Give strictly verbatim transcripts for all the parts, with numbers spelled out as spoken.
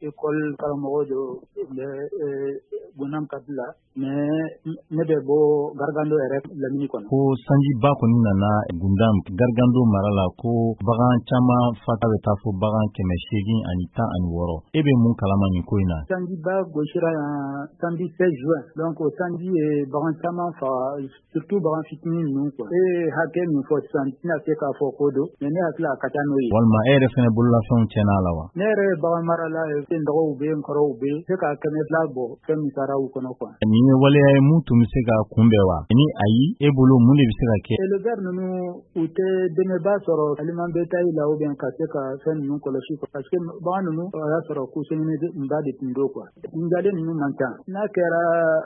école karamɔgɔ do Bonam Kabila mais ne bɛ bɔ Gargando yɛrɛ lamini kɔnɔ. Ko sanjiba kɔni nana Gundam Gargando mara la ko bagan caman fata bɛ taa fɔ bagan kɛmɛ seegin ani tan ani wɔɔrɔ. E bɛ mun kalama nin ko in na? Sanjiba gosira yan samedi seize juin donc o sanji ye bagan caman faga surtout bagan fitinin ninnu quoi. E hakɛ min fɔ sisan tɛna se k'a fɔ ko don mais ne hakili a ka ca n'o ye. Walima e yɛrɛ fɛnɛ bololafɛnw tiɲɛna la wa? Ne yɛrɛ ye bagan marala ye n dɔgɔw bɛ n kɔrɔw bɛ se ka kɛmɛ fila bɔ fɛn min sara u kɔnɔ quoi. Nin ye waleya ye mun tun bɛ se ka kunbɛn wa? Ni ayi e bolo mun de bɛ se ka kɛ? Éleveur ninnu u tɛ dɛmɛba sɔrɔ aliment bétail la ou bien ka se ka fɛn ninnu kɔlɔsi quoi parce que bagan ninnu o y'a sɔrɔ ko ba de tun do quoi. Njalen ninnu man ca. N'a kɛra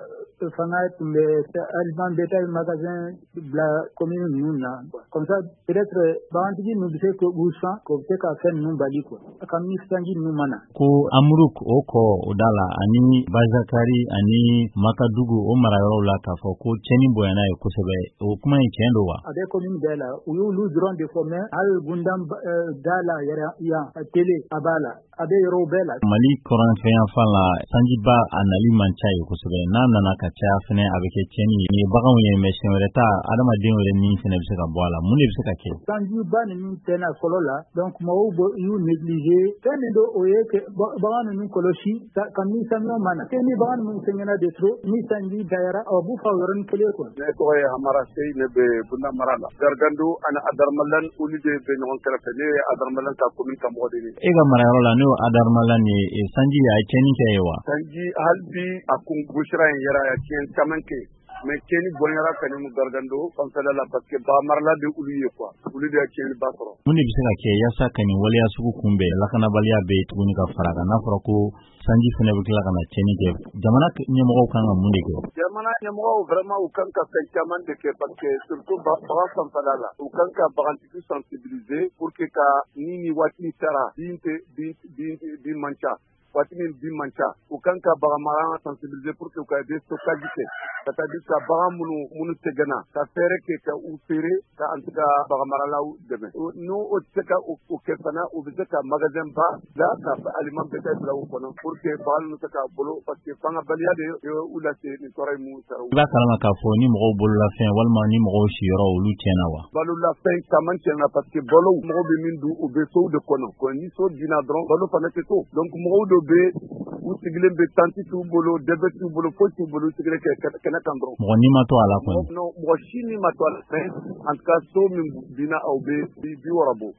fanga tun bɛ aliment bétail magasin bila commune ninnu na comme ça peut-être bagantigi ninnu bɛ se k'u san k'o bɛ se ka fɛn ninnu bali quoi. Kabini sanji ninnu mana. Ko Amuruk o kɔ o da la ani Bazakari ani Makadugu o marayɔrɔw la k'a fɔ ko cɛnni bonyana ye kosɛbɛ o kuma in tiɲɛ don wa? A bɛ commune bɛɛ la u y'olu dɔrɔn de fɔ mais hali Gundam da la yɛrɛ yan a télé a b'a la a bɛ yɔrɔw bɛɛ la. Mali kɔrɔnfɛnyanfan la sanjiba a nali man ca ye kosɛbɛ n'a nana ka caya fɛnɛ a bɛ kɛ cɛnni ye. Nin ye baganw ye mais siɲɛ wɛrɛ ta adamaden yɛrɛ ni fɛnɛ bɛ se ka bɔ a la mun de bɛ se ka kɛ? Sanjiba ninnu tɛna fɔlɔ la donc mɔgɔw y'u négliger fɛn min don o ye bagan ninnu kɔlɔsi kabini samiya mana te ni bagan ninnu sɛgɛnna de trop ni sanji gayara a b'u fa yɔrɔnin kelen quoi. Ne tɔgɔ ye Hamara Sey ne bɛ Bunda mara la. Gargando ani Adarmalan olu de bɛ ɲɔgɔn kɛrɛfɛ ne ye Adarmalan ka commune ka mɔgɔ de ye. E ka marayɔrɔ la n'o Adarmalan ye sanji a ye cɛnni kɛ ye wa? Sanji hali bi a kun gosira in yɛrɛ a ye tiɲɛ caman kɛ mais cɛnni bonyara ka mu Gargando fanfɛla la parce que bagan marala de olu ye quoi olu de ye cɛnni ba sɔrɔ. Mun de bɛ se ka kɛ yaasa ka nin waleya sugu kunbɛn lakanabaliya bɛ tuguni ka fara kan n'a fɔra ko sanji fɛnɛ bɛ tila ka na cɛnni kɛ jamana ɲɛmɔgɔw kan ka mun de kɛ? Jamana ɲɛmɔgɔw vraiment u kan ka fɛn caman de kɛ parce que surtout bagan fanfɛla la u kan ka bagantigi sensibiliser pour que ka ni ni waati sera bin tɛ bin bin man ca waati min bin man ca u kan ka bagan mara sensibiliser pour que u ka des stockage kɛ ka taa di ka bagan minnu minnu sɛgɛnna ka fɛɛrɛ kɛ ka u feere ka an tɛ ka bagan maralaw dɛmɛ n'u o tɛ se ka o kɛ fana u bɛ se ka magasin ba la ka aliment bétail bila u kɔnɔ pour que bagan ninnu se ka bolo parce que fangabaliya de ye u lase nin tɔɔrɔ in mun sara u. I b'a kalama k'a fɔ ni mɔgɔw bololafɛn walima ni mɔgɔw siyɔrɔ olu tiɲɛna wa? Balolafɛn caman tiɲɛna parce que balo mɔgɔw bɛ min dun u bɛ sow de kɔnɔ ni so dina dɔrɔn balo fana tɛ to donc mɔgɔw dɔ bɛ u sigilen bɛ tanti t'u bolo dɛbɛ t'u bolo foyi t'u bolo sigilen kɛ kɛnɛ kan dɔrɔn. Mɔgɔ ni ma to a la kɔni. Mɔgɔ si ni ma to a la mais en tout cas so min bina aw bɛ bi wɔɔrɔ bɔ.